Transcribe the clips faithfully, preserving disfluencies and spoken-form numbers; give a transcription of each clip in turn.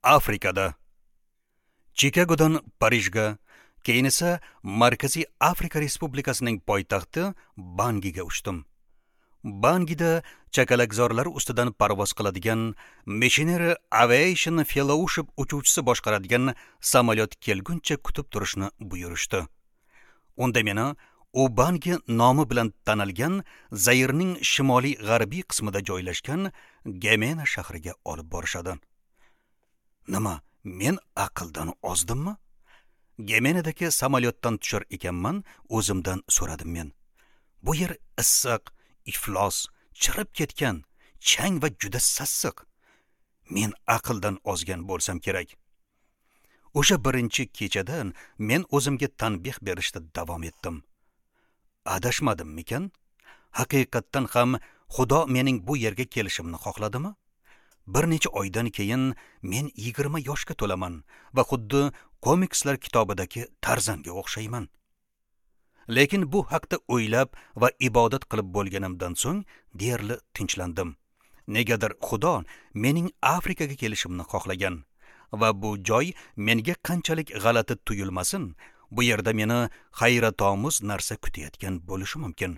Afrikada. Chikagodan Parijga, keyin esa Markaziy Afrika Respublikasining poytaxti Bangiga uchdim. Bangida chakalakzorlar ustidan parvoz qiladigan Missionary Aviation Fellowship uchuvchisi boshqaradigan samolyot kelguncha kutib turishni buyurishdi. Unda meni Ubangi nomi bilan tanilgan Zairning shimoliy g'arbiy qismida joylashgan Gemena shahriga olib borishadi. Nima, men aqldan ozdimmi? Gemenadagi samolyotdan tushar ekanman, o'zimdan so'radim men. Bu yer issiq, iflos, chirib ketgan, chang va juda sassiq. Men aqldan ozgan bo'lsam kerak. O'sha birinchi kechadan men o'zimga tanbeh berishda davom etdim. Adashmadimmikan? Haqiqatdan ham Xudo mening bu yerga kelishimni xohladimi? Bir necha oydan keyin men yigirma yoshga to'laman va xuddi komikslar kitobidagi Tarzanga o'xshayman. Lekin bu haqda o'ylab va ibodat qilib bo'lganimdan so'ng deyarli tinchlandim. Negadir Xudo mening Afrikaga kelishimni xohlagan va bu joy menga qanchalik g'alati tuyulmasin, bu yerda meni hayratomuz narsa kutayotgan bo'lishi mumkin.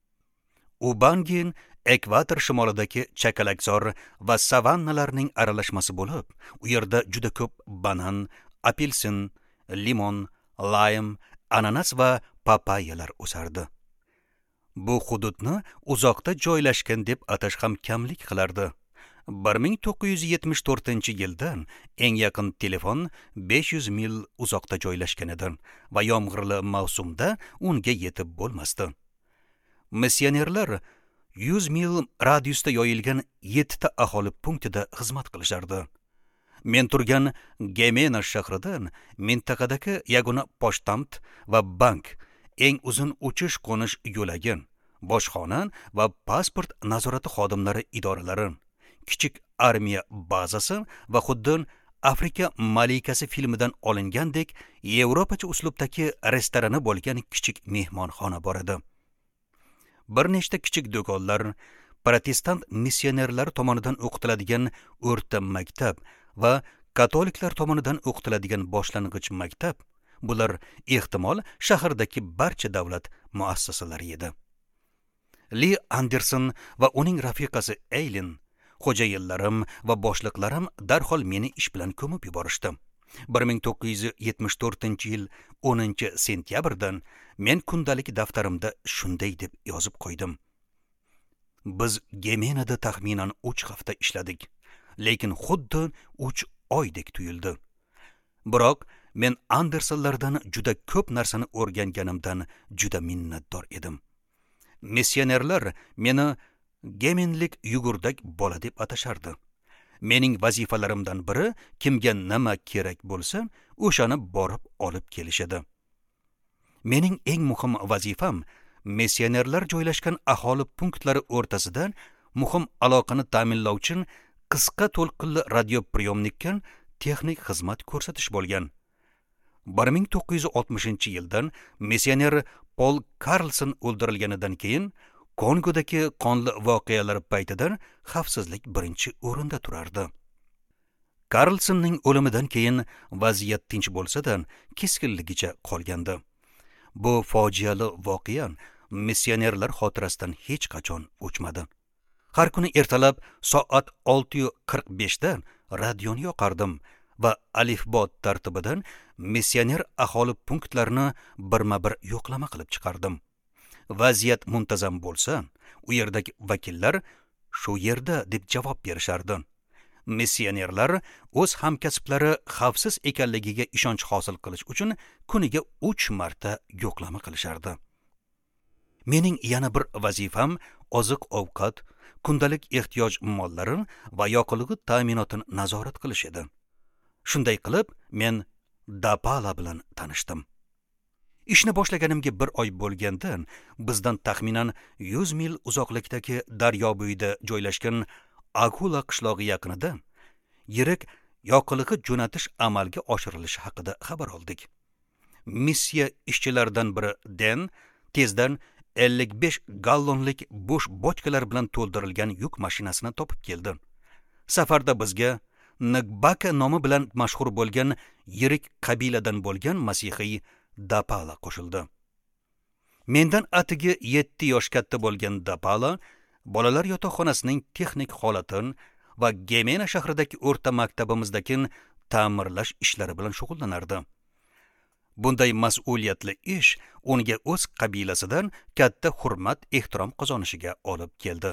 Ubangin ekvator shimolidagi chakalakzor va savannalarning aralashmasi bo'lib, u yerda juda ko'p banan, apelsin, limon, lime, ananas va papayalar o'sardi. Bu hududni uzoqda joylashgan deb atash ham kamlik qilardi. bir ming to'qqiz yuz yetmish to'rtinchi yildan eng yaqin telefon besh yuz mil uzoqda joylashgan edi va yomg'irli mavsumda unga yetib bo'lmasdi. Missionerlar yuz mil radiusda yoyilgan yettita aholi punktida xizmat qilishardi. Men turgan Gemena shahridan mintaqadagi yagona pochtamt va bank, eng uzun uchish-qo'nish yo'lagi, bojxona va pasport nazorati xodimlari idoralari, kichik armiya bazasi va xuddi Afrika malikasi filmidan olingandek Yevropacha uslubdagi restorani bo'lgan kichik mehmonxona bor edi. Bir nechta kichik do'konlar, protestant missionerlar tomonidan o'qitiladigan o'rta maktab va katoliklar tomonidan o'qitiladigan boshlang'ich maktab, bular ehtimol shahardagi barcha davlat muassasalari edi. Li Anderson va uning rafiqasi Eileen, xo'jayillarim va boshliqlarim darhol meni ish bilan ko'mib yuborishdi. bir ming to'qqiz yuz yetmish to'rtinchi yil o'ninchi sentyabrdan men kundalik daftarimda shunday deb yozib qo'ydim. Biz Gemenada taxminan uch hafta ishladik, lekin xuddi uch oydek tuyuldi. Biroq men Andersonlardan juda ko'p narsani o'rganganimdan juda minnatdor edim. Missionerlar meni Gemenlik yugurdak bola deb atashardi. Mening vazifalarimdan biri kimga nima kerak bo'lsa, o'shani borib olib kelishadi. Mening eng muhim vazifam missionerlar joylashgan aholi punktlari o'rtasidan muhim aloqani ta'minlovchi qisqa to'lqinli radiopriyomnikka texnik xizmat ko'rsatish bo'lgan. bir ming to'qqiz yuz oltmishinchi yildan missioner Paul Carlson o'ldirilganidan keyin Kongodagi qonli voqealar paytidan xavfsizlik birinchi o'rinda turardi. Carlsonning o'limidan keyin vaziyat tinch bo'lsa-da, keskinligicha qolgandi. Bu fojiali voqea missionerlar xotirasidan hech qachon o'chmadi. Har kuni ertalab soat olti qirq beshda radioni yoqardim va alifbot tartibidan missioner aholi punktlarini birma-bir yo'qlama qilib chiqardim. Vaziyat muntazam bo'lsa, u yerdagi vakillar shu yerda deb javob berishardi. Missionerlar o'z hamkasblari xavfsiz ekanligiga ishonch hosil qilish uchun kuniga uch marta yo'qlama qilishardi. Mening yana bir vazifam oziq-ovqat, kundalik ehtiyoj mollari va yoqilg'i ta'minotini nazorat qilish edi. Shunday qilib, men Dapala bilan tanishdim. Ishni boshlaganimga bir oy bo'lgandan bizdan taxminan yuz mil uzoqlikdagi daryo bo'yida joylashgan Agula qishlog'i yaqinida yirik yoqilg'i jo'natish amalga oshirilishi haqida xabar oldik. Missiya ishchilaridan biri Den tezdan ellik besh gallonlik bo'sh bochkalar bilan to'ldirilgan yuk mashinasini topib keldi. Safarda bizga Nigbaka nomi bilan mashhur bo'lgan yirik qabiladan bo'lgan masihiy Dapala qo'shildi. Mendan atigi yetti yosh katta bo'lgan Dapala bolalar yotoqxonasining texnik holatin va Gemena shahridagi o'rta maktabimizdagi ta'mirlash ishlari bilan shug'ullanardi. Bunday mas'uliyatli ish unga o'z qabilasidan katta hurmat, ehtirom qozonishiga olib keldi.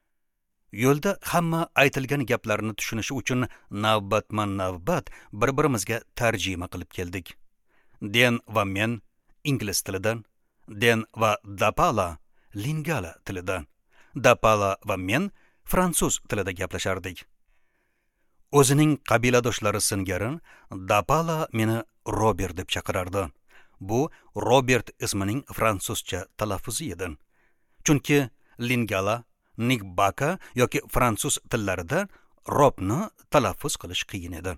Yo'lda hamma aytilgan gaplarni tushunishi uchun navbatma-navbat bir-birimizga tarjima qilib keldik. Den va men ingliz tilidan, Den va Dapala Lingala tilidan, Dapala va men fransuz tilida gaplashardik. O'zining qabiladoshlari singari Dapala meni Robert deb chaqirardi. Bu Robert ismining fransuzcha talaffuzi edi. Chunki Lingala, Nigbaka yoki fransuz tillarida Robni talaffuz qilish qiyin edi.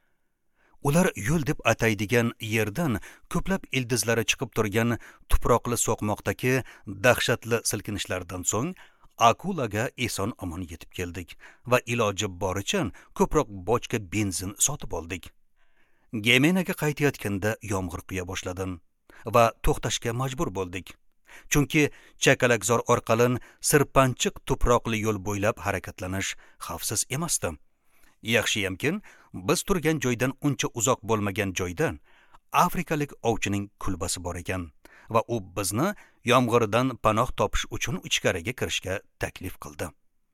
Ular yo'l deb ataydigan yerdan ko'plab ildizlari chiqib turgan tuproqli so'qmoqdagi dahshatli silkinishlardan so'ng Akulaga eson-omon yetib keldik va iloji boricha ko'proq bochka benzin sotib oldik. Gemenaga qaytayotganda yomg'ir quya boshladi va to'xtashga majbur bo'ldik. Chunki chakalakzor orqali sirpanchiq tuproqli yo'l bo'ylab harakatlanish xavfsiz emasdi. Yaxshiyamki, biz turgan joydan uncha uzoq bo'lmagan joyda afrikalik ovchining kulbasi bor ekan va u bizni yomg'irdan panoh topish uchun ichkariga kirishga taklif qildi.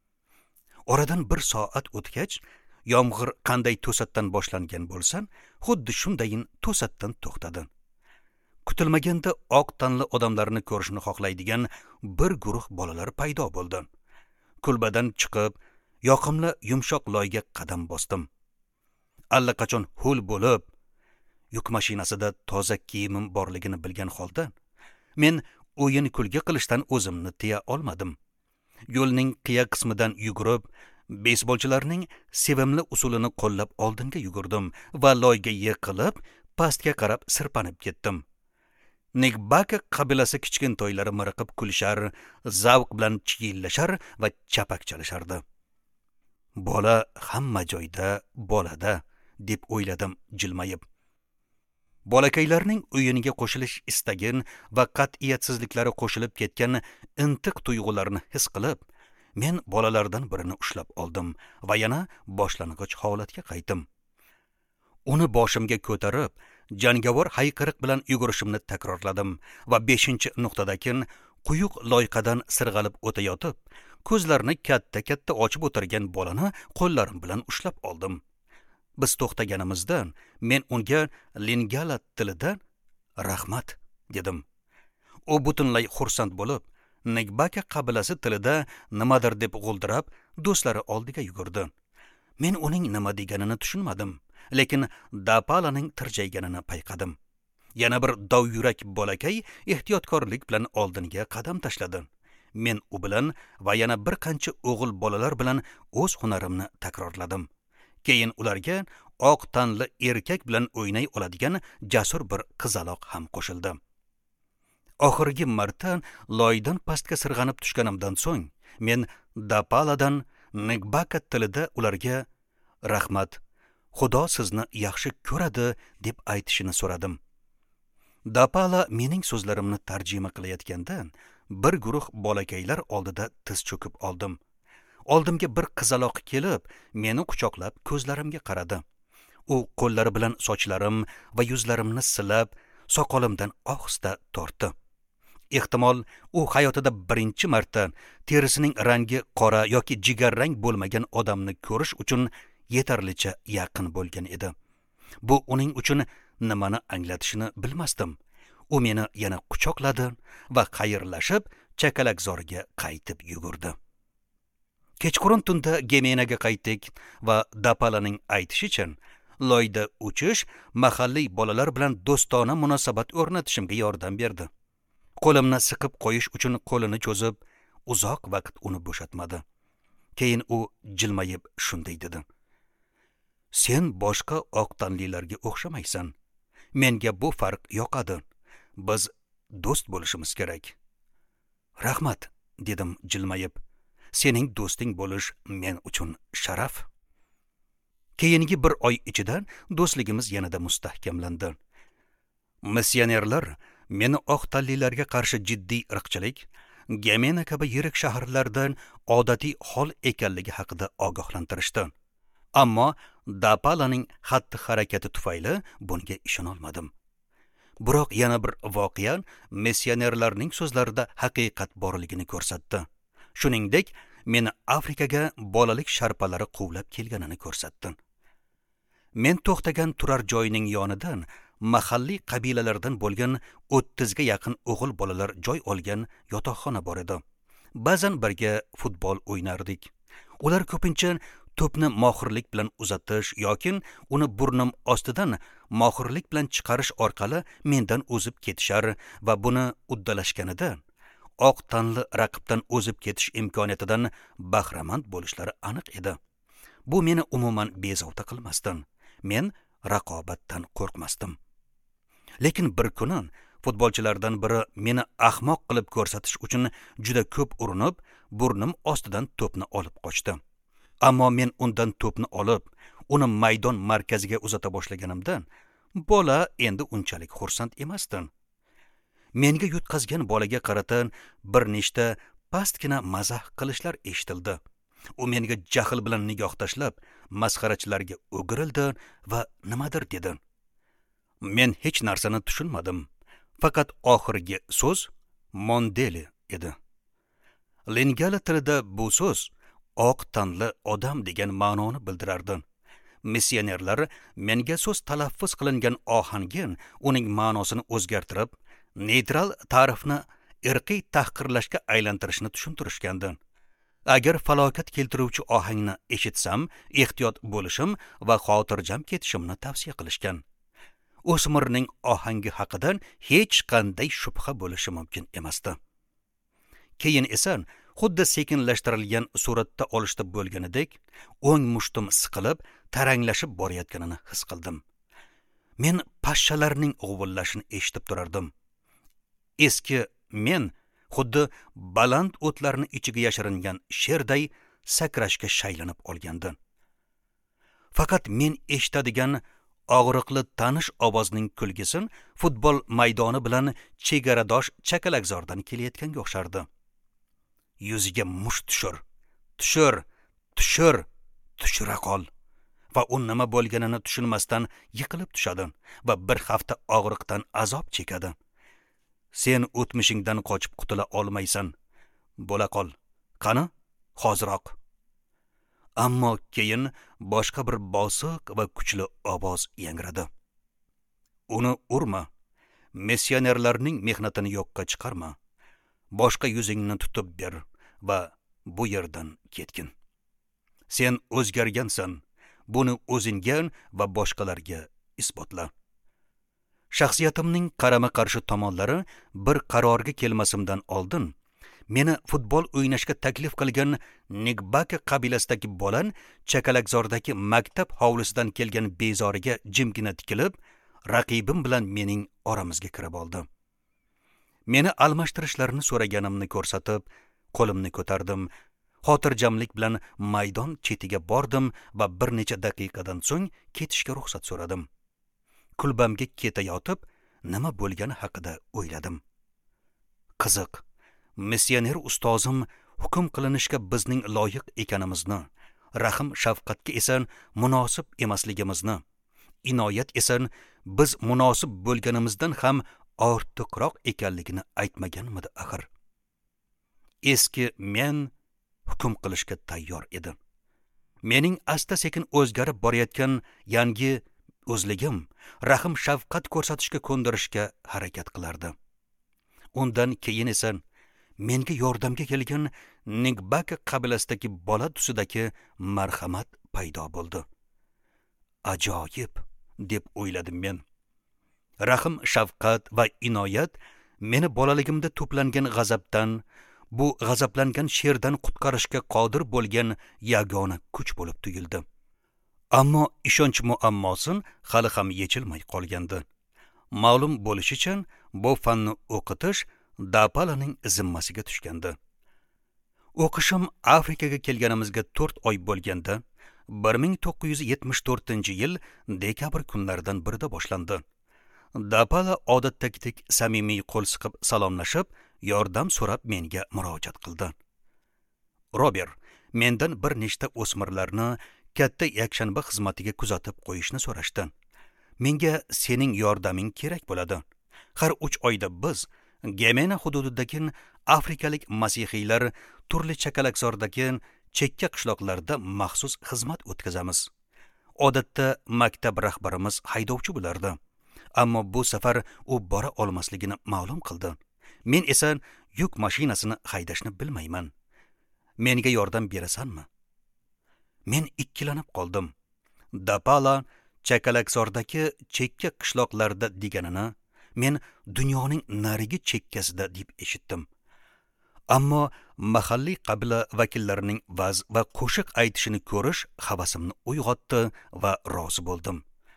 Oradan bir soat o'tgach, yomg'ir qanday to'satdan boshlangan bo'lsa, xuddi shundayin to'satdan to'xtadi. Kutilmaganda oq tanli odamlarni ko'rishni xohlaydigan bir guruh bolalar paydo bo'ldi. Kulbadan chiqib, yoqimli yumshoq loyga qadam bosdim. Allaqachon ho'l bo'lib, yuk mashinasida toza kiyimim borligini bilgan holda, men o'yin kulgi qilishdan o'zimni tiya olmadim. Yo'lning qiya qismidan yugurib, beysbolchilarning sevimli usulini qo'llab oldinga yugurdim va loyga yiqilib, pastga qarab sirpanib ketdim. Nigbaka qabilasi kichkintoylari miriqib kulishar, zavq bilan chiyillashar va chapak chalishardi. Bola hamma joyda bolada, deb o'yladim jilmayib. Bolakaylarning o'yiniga qo'shilish istagin va qat'iyatsizliklari qo'shilib ketgan intiq tuyg'ularni his qilib, men bolalardan birini ushlab oldim va yana boshlang'ich holatga qaytdim. Uni boshimga ko'tarib, jangovar hayqiriq bilan yugurishimni takrorladim va beshinchi nuqtadakin quyuq loyqadan sirg'alib o'tayotib, ko'zlarini katta-katta ochib o'tirgan bolani qo'llarim bilan ushlab oldim. Biz to'xtaganimizdan men unga Lingala tilida rahmat dedim. U butunlay xursand bo'lib, Nigbaka qabilasi tilida nimadir deb g'uldirab, do'stlari oldiga yugurdi. Men uning nima deganini tushunmadim, lekin Dapalaning tirjayganini payqadim. Yana bir dovyurak bolakay ehtiyotkorlik bilan oldinga qadam tashladi. Men u bilan va yana bir qancha o'g'il bolalar bilan o'z hunarimni takrorladim. Keyin ularga oq tanli erkak bilan o'ynay oladigan jasur bir qizaloq ham qo'shildi. Oxirgi marta loydan pastga sirg'anib tushganimdan so'ng, men Dapaladan Nigbaka tilida ularga rahmat, Xudo sizni yaxshi ko'radi deb aytishini so'radim. Dapala mening so'zlarimni tarjima qilayotganda, bir guruh bolakaylar oldida tiz cho'kib oldim. Oldimga bir qizaloq kelib, meni quchoqlab ko'zlarimga qaradi. U qo'llari bilan sochlarim va yuzlarimni silab, soqolimdan ohista tortdi. Ehtimol u hayotida birinchi marta terisining rangi qora yoki jigarrang bo'lmagan odamni ko'rish uchun yetarlicha yaqin bo'lgan edi. Bu uning uchun nimani anglatishini bilmasdim. U meni yana quchoqladi va xayrlashib, chakalakzorga qaytib yugurdi. Kechqurun tunda Gemenaga qaytdik va Dapalaning aytishicha, loyda uchish mahalliy bolalar bilan do'stona munosabat o'rnatishimga yordam berdi. Qo'limni siqib qo'yish uchun qo'lini cho'zib, uzoq vaqt uni bo'shatmadi. Keyin u jilmayib shunday dedi: "Sen boshqa oq tanlilarga o'xshamaysan. Menga bu farq yoqadi. Biz do'st bo'lishimiz kerak." "Rahmat", dedim jilmayib. "Sening do'sting bo'lish men uchun sharaf." Keyingi bir oy ichida do'stligimiz yanada mustahkamlandi. Missionerlar meni oq tanlilarga qarshi jiddiy irqchilik, Gemena kabi yirik shaharlardan odatiy hol ekanligi haqida ogohlantirishdi. Ammo Dapalaning xatti-harakati tufayli bunga ishona olmadim. Biroq yana bir voqea missionerlarning so'zlarida haqiqat borligini ko'rsatdi. Shuningdek, meni Afrikaga bolalik sharpalari quvlab kelganini ko'rsatdi. Men to'xtagan turar joyining yonidan mahalliy qabilalardan bo'lgan o'ttiz ga yaqin o'g'il bolalar joy olgan yotoqxona bor edi. Ba'zan birga futbol o'ynardik. Ular ko'pincha to'pni mohirlik bilan uzatish yoki uni burnim ostidan mohirlik bilan chiqarish orqali mendan o'zib ketishar va buni uddalashganida oq tanli raqibdan o'zib ketish imkoniyatidan bahramand bo'lishlari aniq edi. Bu meni umuman bezovta qilmasdi. Men raqobatdan qo'rqmasdim. Lekin bir kuni futbolchilardan biri meni ahmoq qilib ko'rsatish uchun juda ko'p urinib, burnim ostidan to'pni olib qochdi. Ammo men undan to'pni olib, uni maydon markaziga uzata boshlaganimdan, bola endi unchalik xursand emasdi. Menga yutqazgan bolaga qaratan bir nechta pastgina mazax qilishlar eshitildi. U menga jahl bilan nigoh tashlab, masxarachilarga o'girildi va nimadir dedi. Men hech narsani tushunmadim. Faqat oxirgi so'z Mondele edi. Lingala tilida bu so'z oq tanli odam degan ma'noni bildirardi. Missionerlar menga so'z talaffuz qilingan ohangin uning ma'nosini o'zgartirib, neytral ta'rifni irqiy tahqirlashga aylantirishni tushuntirishgandi. Agar falokat keltiruvchi ohangni eshitsam, ehtiyot bo'lishim va xotirjam ketishimni tavsiya qilishgan. O'smirning ohangi haqidan hech qanday shubha bo'lishi mumkin emasdi. Keyin esa xuddi sekinlashtirilgan suratda olishda bo'lganidek, o'ng mushtim siqilib, taranglashib borayotganini his qildim. Men pashshalarning g'uvillashini eshitib turardim. Eski men xuddi baland o'tlarning ichiga yashiringan sherday sakrashga shaylanib olgandi. Faqat men eshitadigan og'riqli tanish ovozning kulgisi futbol maydoni bilan chegaradosh chakalakzordan kelayotganga o'xshardi. Yuziga musht tushir, tushir, tushir, tushira qol. Va u nima bo'lganini tushunmasdan yiqilib tushadi va bir hafta og'riqdan azob chekadi. Sen o'tmishingdan qochib qutula olmaysan. Bo'la qol. Qani, hoziroq. Ammo keyin boshqa bir bosiq va kuchli ovoz yangradi. Uni urma. Missionerlarning mehnatini yo'qqa chiqarma. Boshqa yuzingni tutib ber va bu yerdan ketgin. Sen o'zgargansan. Buni o'zingga va boshqalarga isbotla. Shaxsiyatimning qarama-qarshi tomonlari bir qarorga kelmasimdan oldin meni futbol o'ynashga taklif qilgan Nigbaka qabilasidagi bolan chakalakzordagi maktab hovlisidan kelgan bezoriga jimgina tikilib, raqibim bilan mening oramizga kirib oldi. Meni almashtirishlarini so'raganimni ko'rsatib, qo'limni ko'tardim. Xotirjamlik bilan maydon chetiga bordim va bir necha daqiqadan so'ng ketishga ruxsat so'radim. Kulbamga ketayotib, nima bo'lgani haqida o'yladim. Qiziq, missioner ustozim hukm qilinishga bizning loyiq ekanimizni, rahim shafqatga esa munosib emasligimizni, inoyat esa biz munosib bo'lganimizdan ham ortiqroq ekanligini aytmaganmidi axir. Eski men hukm qilishga tayyor edim. Mening asta-sekin o'zgarib borayotgan yangi o'zligim rahim shafqat ko'rsatishga ko'ndirishga harakat qilardi. Undan keyin esa menga yordamga kelgan Nigbaka qabilasidagi bola tusidagi marhamat paydo bo'ldi. Ajoyib deb o'yladim men. Rahim shafqat va inoyat meni bolaligimda to'plangan g'azabdan, bu g'azablangan sherdan qutqarishga qodir bo'lgan yagona kuch bo'lib tuyuldi. Ammo ishonch muammosi hali ham yechilmay qolgandi. Ma'lum bo'lishicha, bu fanni o'qitish Dapalaning zimmasiga tushgandi. O'qishim Afrikaga kelganimizga to'rt oy bo'lganda, bir ming to'qqiz yuz yetmish to'rtinchi yil dekabr kunlaridan birida boshlandi. Dapala odatdagidek samimiy qo'l siqib salomlashib, yordam so'rab menga murojaat qildi. Robert mendan bir nechta o'smirlarni katta yakshanba xizmatiga kuzatib qo'yishni so'rashdi. Menga sening yordaming kerak bo'ladi. Har uch oyda biz Gemena hududidagi afrikalik masihiylar turli chakalakzordagi chekka qishloqlarda maxsus xizmat o'tkazamiz. Odatda maktab rahbarimiz haydovchi bo'lardi, ammo bu safar u bora olmasligini ma'lum qildi. Men esa yuk mashinasini haydashni bilmayman. Menga yordam berasanmi? Men ikkilanib qoldim. Dapala chakalakzordagi chekka qishloqlarda deganini men dunyoning narigi chekkasida deb eshitdim. Ammo mahalliy qabila vakillarining vaz va qo'shiq aytishini ko'rish havasimni uyg'otdi va rozi bo'ldim.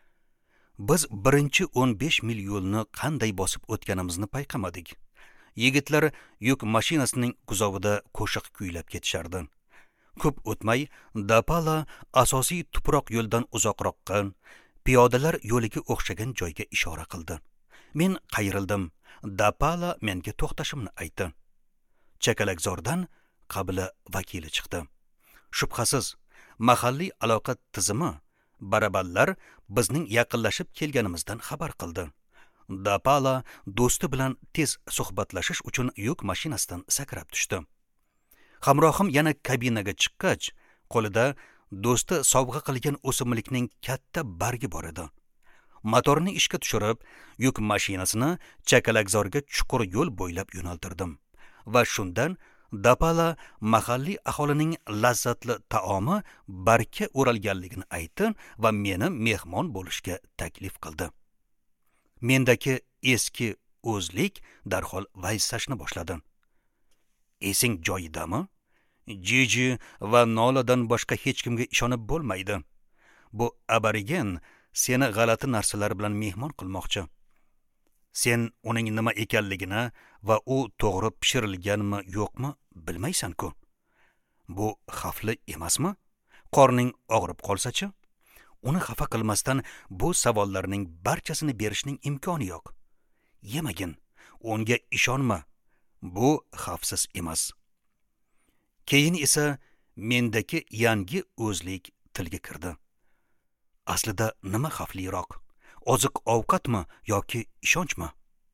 Biz birinchi o'n besh mil yo'lni qanday bosib o'tganimizni payqamadik. Yigitlar yuk mashinasining kuzovida qo'shiq kuylab ketishardi. Ko'p o'tmay Dapala asosiy tuproq yo'ldan uzoqroqqa, piyodalar yo'liga o'xshagan joyga ishora qildi. Men qayrildim. Dapala menga to'xtashimni aytdi. Chakalakzordan qabila vakili chiqdi. Shubhasiz, mahalliy aloqa tizimi baraballar bizning yaqinlashib kelganimizdan xabar qildi. Dapala do'sti bilan tez suhbatlashish uchun yuk mashinasidan sakrab tushdi. Hamrohim yana kabinaga chiqqach, qo'lida do'sti sovg'a qilgan o'simlikning katta bargi bor edi. Motorni ishga tushirib, yuk mashinasini chakalakzorga chuqur yo'l bo'ylab yo'naltirdim. Va shundan Dapala mahalliy aholining lazzatli taomi bargga o'ralganligini aytdi va meni mehmon bo'lishga taklif qildi. Mendagi eski o'zlik darhol vaysashni boshladi. Esing joyidami? Jiji va Noladan boshqa hech kimga ishonib bo'lmaydi. Bu aborigen seni g'alati narsalar bilan mehmon qilmoqchi. Sen uning nima ekanligini va u to'g'ri pishirilganmi yo'qmi bilmaysan-ku. Bu xavfli emasmi? Qorning og'rib qolsa-chi? Uni xafa qilmasdan bu savollarning barchasini berishning imkoni yo'q. Yemagin, unga ishonma. Bu xavfsiz emas. Keyin esa mendagi yangi o'zlik tilga kirdi. Aslida nima xavfliroq? Oziq ovqatmi yoki ishonchmi?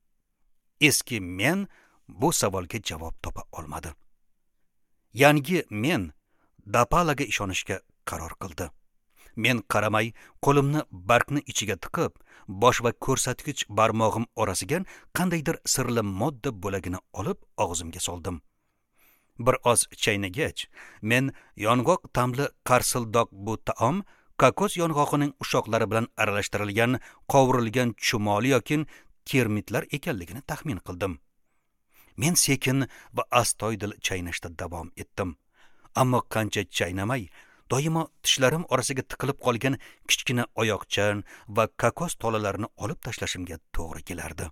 Eski men bu savolga javob topa olmadi. Yangi men Dapalaga ishonishga qaror qildi. Men qaramay, qo'limni bargni ichiga tiqib, bosh va ko'rsatkich barmog'im orasiga qandaydir sirli modda bo'lagini olib og'zimga soldim. Bir oz chaynagach, men yong'oq ta'mli qarsildoq bu taom kokos yong'og'ining ushoqlari bilan aralashtirilgan qovurilgan chumoli yoki termitlar ekanligini taxmin qildim. Men sekin va astoydil chaynashda davom etdim. Ammo qancha chaynamay, doimo tishlarim orasiga tiqilib qolgan kichkina oyoqchan va kokos tolalarini olib tashlashimga to'g'ri kelardi.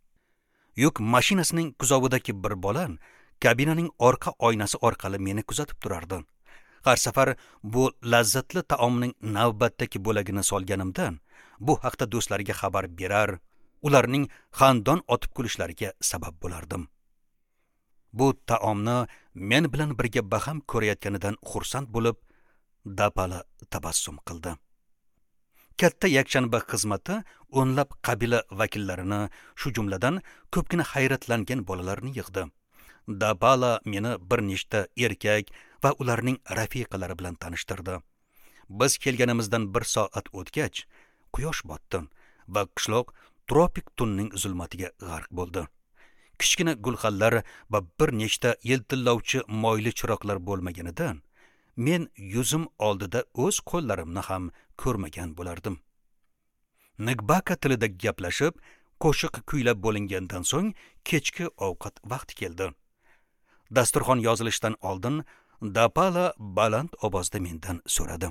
Yuk mashinasining kuzovidagi bir bola kabinaning orqa oynasi orqali meni kuzatib turardi. Har safar bu lazzatli taomning navbatdagi bo'lagini solganimdan, bu haqda do'stlariga xabar berar, ularning xandon otib kulishlariga sabab bo'lardim. Bu taomni men bilan birga baham ko'rayotganidan xursand bo'lib, Dapala tabassum qildi. Katta yakshanba xizmati o'nlab qabila vakillarini, shu jumladan ko'pgina hayratlangan bolalarni yig'di. Dapala meni bir nechta erkak va ularning rafiqalari bilan tanishtirdi. Biz kelganimizdan bir soat o'tgach, quyosh botdi va qishloq tropik tunning zulmatiga g'arq bo'ldi. Kichkina gulxanlar va bir nechta yiltillovchi moyli chiroqlar bo'lmaganidan men yuzim oldida o'z qo'llarimni ham ko'rmagan bo'lardim. Nigbaka tilida gaplashib, qo'shiq kuylab bo'lingandan so'ng kechki ovqat vaqti keldi. Dasturxon yozilishdan oldin Dapala baland ovozda mendan so'radi.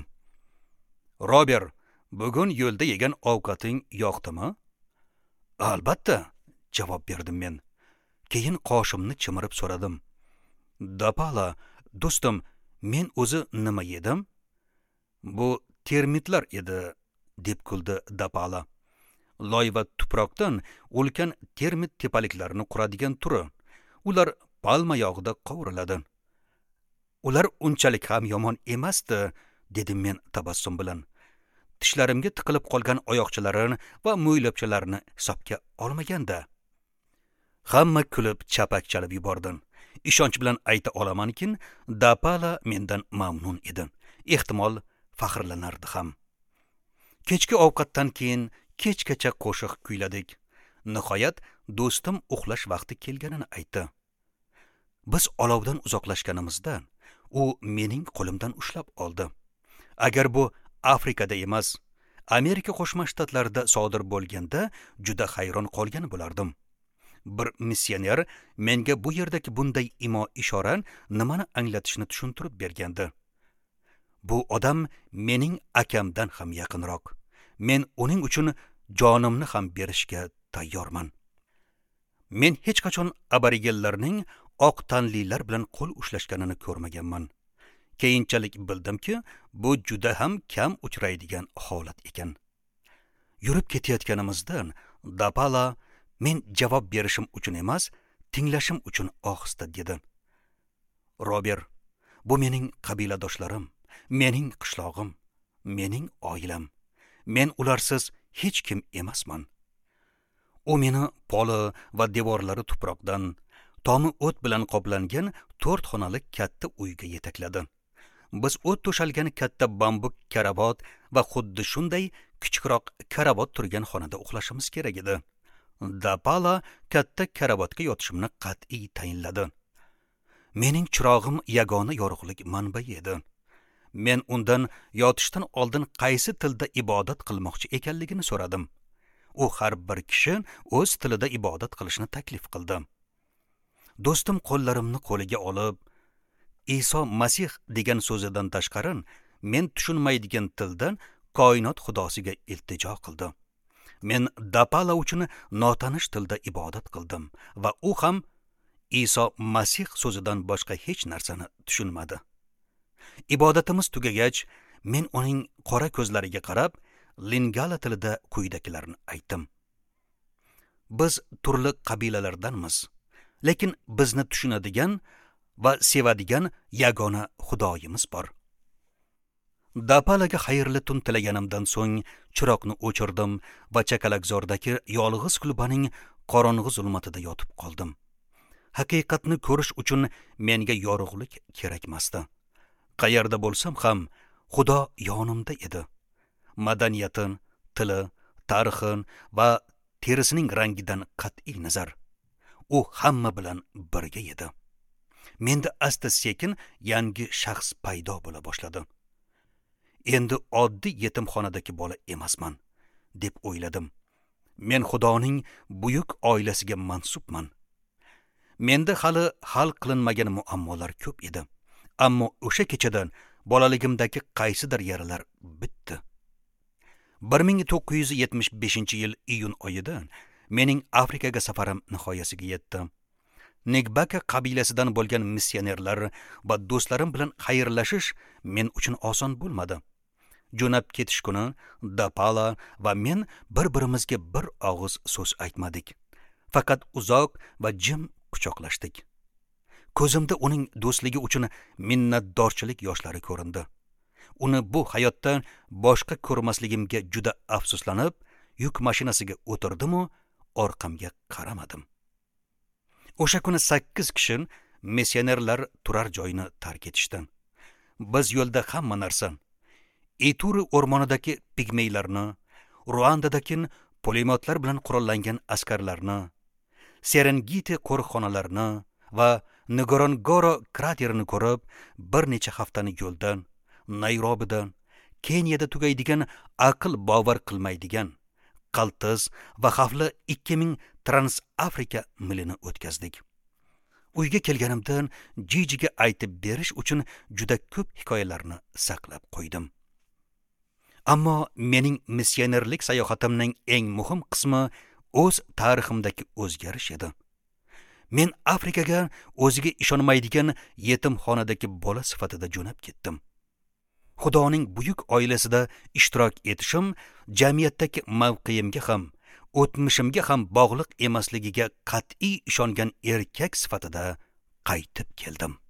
Robert, bugun yo'lda yegan ovqating yoqdimi? Albatta, javob berdim men. Keyin qoshimni chimirib so'radim. Dapala, do'stim, men o'zi nima yedim? Bu termitlar edi, deb kuldi Dapala. Loy va tuproqdan ulkan termit tepaliklarini quradigan turi. Ular palma yog'ida qovuriladi. Ular unchalik ham yomon emasdi, dedim men tabassum bilan. Tishlarimga tiqilib qolgan oyoqchalarini va mo'ylabchalarini hisobga olmaganda. Hamma kulib chapak chalib yubordi. Ishonch bilan ayta olamankin, Dapala mendan mamnun edi. Ehtimol faxrlanardi ham. Kechki ovqatdan keyin kechgacha qo'shiq kuyladik. Nihoyat do'stim uxlash vaqti kelganini aytdi. Biz olovdan uzoqlashganimizda u mening qo'limdan ushlab oldi. Agar bu Afrikada emas, Amerika Qo'shma Shtatlarida sodir bo'lganda juda hayron qolgan bo'lardim. Bir missioner menga bu yerdagi bunday imo ishoran nimani anglatishni tushuntirib bergandi. Bu odam mening akamdan ham yaqinroq. Men uning uchun jonimni ham berishga tayyorman. Men hech qachon aborigenlarning oq tanlilar bilan qo'l ushlashganini ko'rmaganman. Keyinchalik bildimki, bu juda ham kam uchraydigan holat ekan. Yurib ketayotganimizdan Dapala men javob berishim uchun emas, tinglashim uchun ohista dedi. Robert, bu mening qabiladoshlarim, mening qishlog'im, mening oilam. Men ularsiz hech kim emasman. U meni poli va devorlari tuproqdan, tomi o't bilan qoplangan to'rt xonali katta uyga yetakladi. Biz o't to'shalgan katta bambuk karavot va xuddi shunday kichikroq karavot turgan xonada uxlashimiz kerak edi. Dapala katta karavotga yotishimni qat'iy tayinladi. Mening chirog'im yagona yorug'lik manbai edi. Men undan yotishdan oldin qaysi tilda ibodat qilmoqchi ekanligini so'radim. U har bir kishi o'z tilida ibodat qilishni taklif qildi. Do'stim qo'llarimni qo'liga olib, Iso Masih degan so'zidan tashqari men tushunmaydigan tildan koinot xudosiga iltijo qildi. Men Dapala uchun notanish tilda ibodat qildim va u ham Iso Masih so'zidan boshqa hech narsani tushunmadi. Ibodatimiz tugagach, men uning qora ko'zlariga qarab, Lingala tilida quyidagilarni aytdim. Biz turli qabilalardanmiz, lekin bizni tushunadigan va sevadigan yagona Xudoyimiz bor. Dapalaga xayrli tun tilaganimdan so'ng chiroqni o'chirdim va chakalakzordagi yolg'iz kulbaning qorong'u zulmatida yotib qoldim. Haqiqatni ko'rish uchun menga yorug'lik kerakmasdi. Qayerda bo'lsam ham Xudo yonimda edi. Madaniyatin, tili, tarixin va terisining rangidan qat'iy nazar, u hamma bilan birga edi. Menda asta sekin yangi shaxs paydo bo'la boshladi. Endi oddiy yetimxonadagi bola emasman, deb o'yladim. Men Xudoning buyuk oilasiga mansubman. Menda hali hal qilinmagan muammolar ko'p edi. Ammo o'sha kechadan bolaligimdagi qaysidir yaralar bitdi. bir ming to'qqiz yuz yetmish beshinchi yil iyun oyida mening Afrikaga safarim nihoyasiga yetdi. Negbaka qabilasidan bo'lgan missionerlar va do'stlarim bilan xayrlashish men uchun oson bo'lmadi. Jo'nab ketish kuni Dapala va men bir-birimizga bir og'iz so'z aytmadik. Faqat uzoq va jim quchoqlashdik. Ko'zimda uning do'stligi uchun minnatdorchilik yoshlari ko'rindi. Uni bu hayotdan boshqa ko'rmasligimga juda afsuslanib, yuk mashinasiga o'tirdim-u, orqamga qaramadim. O'sha kuni sakkiz kishi missionerlar turar joyini tark etishdi. Biz yo'lda hamma narsa, Ituri o'rmonidagi pigmeylarni, Ruandadagi pulemyotlar bilan qurollangan askarlarni, Serengeti qo'riqxonalarini va Ngorongoro kraterini ko'rib, bir necha haftani yo'ldan, Nayrobidan, Keniyada tugaydigan aql bovar qilmaydigan, qaltis va xavfli ikki ming Trans-Afrika milini o'tkazdik. Uyga kelganimdan Jijiga aytib berish uchun juda ko'p hikoyalarni saqlab qo'ydim. Ammo mening missionerlik sayohatimning eng muhim qismi o'z tariximdagi o'zgarish edi. Men Afrikaga o'ziga ishonmaydigan yetimxonadagi bola sifatida jo'nab ketdim. Xudoning buyuk oilasida ishtirok etishim jamiyatdagi mavqeyimga ham, o'tmishimga ham bog'liq emasligiga qat'iy ishongan erkak sifatida qaytib keldim.